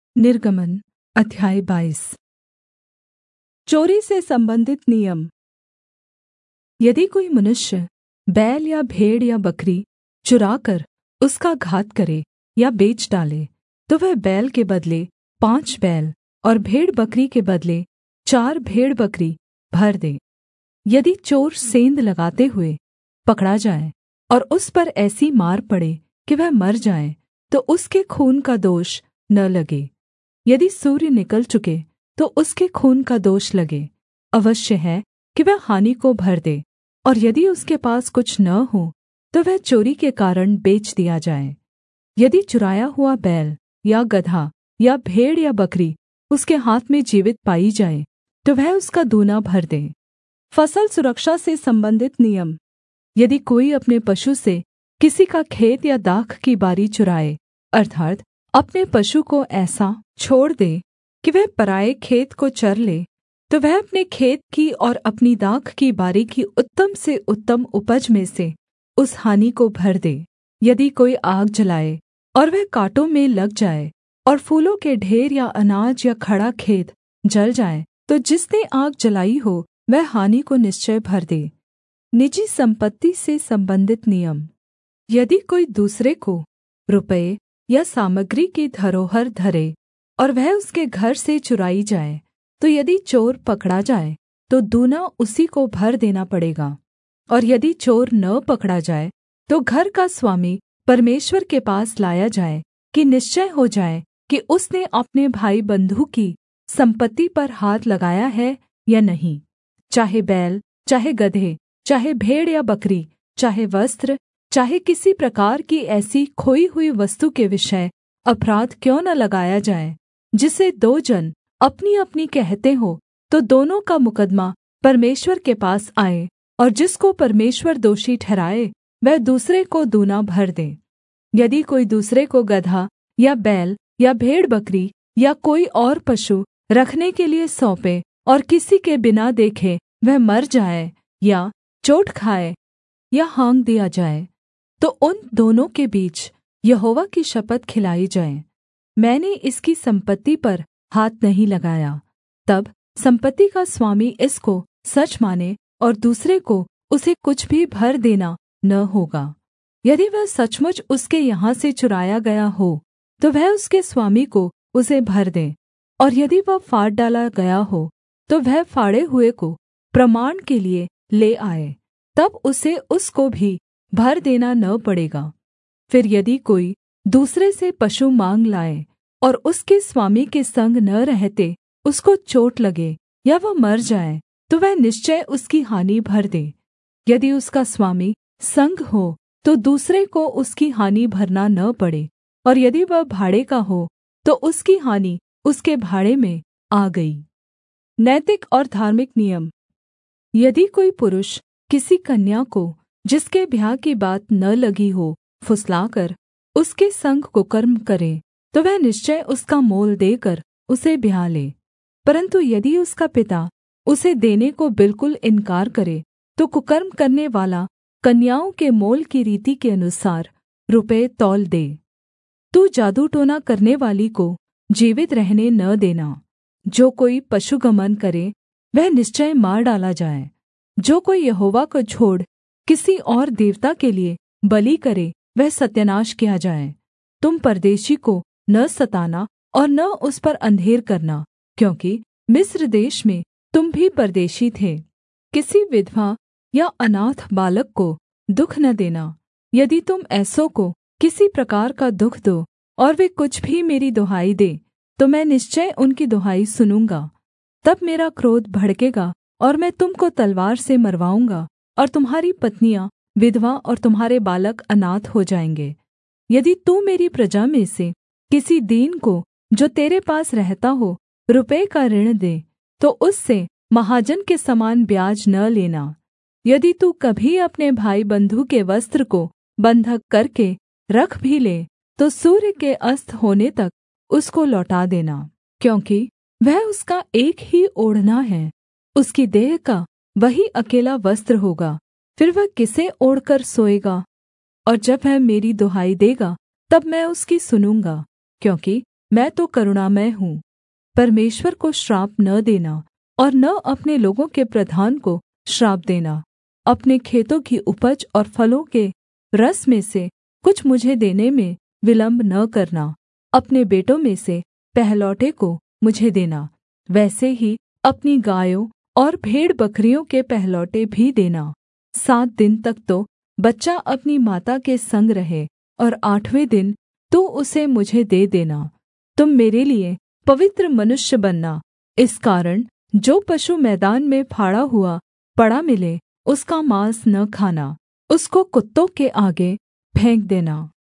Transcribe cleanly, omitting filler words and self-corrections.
निर्गमन अध्याय 22। चोरी से संबंधित नियम। यदि कोई मनुष्य बैल या भेड़ या बकरी चुराकर उसका घात करे या बेच डाले, तो वह बैल के बदले 5 बैल और भेड़ बकरी के बदले 4 भेड़ बकरी भर दे। यदि चोर सेंध लगाते हुए पकड़ा जाए और उस पर ऐसी मार पड़े कि वह मर जाए, तो उसके खून का दोष न लगे। यदि सूर्य निकल चुके तो उसके खून का दोष लगे। अवश्य है कि वह हानि को भर दे, और यदि उसके पास कुछ न हो तो वह चोरी के कारण बेच दिया जाए। यदि चुराया हुआ बैल या गदहा या भेड़ या बकरी उसके हाथ में जीवित पाई जाए, तो वह उसका दूना भर दे। फसल सुरक्षा से संबंधित नियम। यदि कोई अपने पशु से किसी का खेत या दाख की बारी चुराए, अर्थात् अपने पशु को ऐसा छोड़ दे कि वह पराए खेत को चर ले, तो वह अपने खेत की और अपनी दाख की बारी की उत्तम से उत्तम उपज में से उस हानि को भर दे। यदि कोई आग जलाए और वह काँटों में लग जाए और फूलों के ढेर या अनाज या खड़ा खेत जल जाए, तो जिसने आग जलाई हो वह हानि को निश्चय भर दे। निजी संपत्ति से संबंधित नियम। यदि कोई दूसरे को रुपये या सामग्री की धरोहर धरे और वह उसके घर से चुराई जाए, तो यदि चोर पकड़ा जाए तो दूना उसी को भर देना पड़ेगा। और यदि चोर न पकड़ा जाए तो घर का स्वामी परमेश्वर के पास लाया जाए कि निश्चय हो जाए कि उसने अपने भाई बन्धु की सम्पत्ति पर हाथ लगाया है या नहीं। चाहे बैल, चाहे गदहे, चाहे भेड़ या बकरी, चाहे वस्त्र, चाहे किसी प्रकार की ऐसी खोई हुई वस्तु के विषय अपराध क्यों न लगाया जाए, जिसे 2 जन अपनी-अपनी कहते हो, तो दोनों का मुकद्दमा परमेश्वर के पास आए, और जिसको परमेश्वर दोषी ठहराए वह दूसरे को दूना भर दे। यदि कोई दूसरे को गदहा या बैल या भेड़ बकरी या कोई और पशु रखने के लिए सौंपे और किसी के बिना देखे वह मर जाए या चोट खाए या हाँक दिया जाए, तो उन दोनों के बीच यहोवा की शपथ खिलाई जाए, मैंने इसकी सम्पत्ति पर हाथ नहीं लगाया। तब सम्पत्ति का स्वामी इसको सच माने और दूसरे को उसे कुछ भी भर देना न होगा। यदि वह सचमुच उसके यहाँ से चुराया गया हो, तो वह उसके स्वामी को उसे भर दे। और यदि वह फाड़ डाला गया हो, तो वह फाड़े हुए को प्रमाण के लिए ले आए, तब उसे उसको भी भर देना न पड़ेगा। फिर यदि कोई दूसरे से पशु माँग लाए और उसके स्वामी के संग न रहते उसको चोट लगे या वह मर जाए, तो वह निश्चय उसकी हानि भर दे। यदि उसका स्वामी संग हो तो दूसरे को उसकी हानि भरना न पड़े, और यदि वह भाड़े का हो तो उसकी हानि उसके भाड़े में आ गई। नैतिक और धार्मिक नियम। यदि कोई पुरुष किसी कन्या को जिसके ब्याह की बात न लगी हो फुसलाकर उसके संग कुकर्म करे, तो वह निश्चय उसका मोल देकर उसे ब्याह ले। परन्तु यदि उसका पिता उसे देने को बिल्कुल इन्कार करे, तो कुकर्म करने वाला कन्याओं के मोल की रीति के अनुसार रुपये तौल दे। तू जादू टोना करने वाली को जीवित रहने न देना। जो कोई पशुगमन करे वह निश्चय मार डाला जाए। जो कोई यहोवा को छोड़ किसी और देवता के लिए बलि करे वह सत्यानाश किया जाए। तुम परदेशी को न सताना और न उस पर अंधेर करना, क्योंकि मिस्र देश में तुम भी परदेशी थे। किसी विधवा या अनाथ बालक को दुःख न देना। यदि तुम ऐसों को किसी प्रकार का दुःख दो और वे कुछ भी मेरी दुहाई दे, तो मैं निश्चय उनकी दुहाई सुनूँगा। तब मेरा क्रोध भड़केगा और मैं तुम को तलवार से मरवाऊँगा, और तुम्हारी पत्नियाँ विधवा और तुम्हारे बालक अनाथ हो जाएँगे। यदि तू मेरी प्रजा में से किसी दीन को जो तेरे पास रहता हो रुपये का ऋण दे, तो उससे महाजन के समान ब्याज न लेना। यदि तू कभी अपने भाई बन्धु के वस्त्र को बन्धक करके रख भी ले, तो सूर्य के अस्त होने तक उसको लौटा देना, क्योंकि वह उसका एक ही ओढ़ना है, उसकी देह का वही अकेला वस्त्र होगा। फिर वह किसे ओढ़कर सोएगा? और जब वह मेरी दुहाई देगा तब मैं उसकी सुनूँगा, क्योंकि मैं तो करुणामय हूँ। परमेश्वर को श्राप न देना और न अपने लोगों के प्रधान को श्राप देना। अपने खेतों की उपज और फलों के रस में से कुछ मुझे देने में विलम्ब न करना। अपने बेटों में से पहलौठे को मुझे देना। वैसे ही अपनी गायों और भेड़बकरियों के पहलौठे भी देना। 7 दिन तक तो बच्चा अपनी माता के संग रहे, और 8वें दिन तू उसे मुझे दे देना। तुम मेरे लिये पवित्र मनुष्य बनना। इस कारण जो पशु मैदान में फाड़ा हुआ पड़ा मिले, उसका माँस न खाना, उसको कुत्तों के आगे फेंक देना।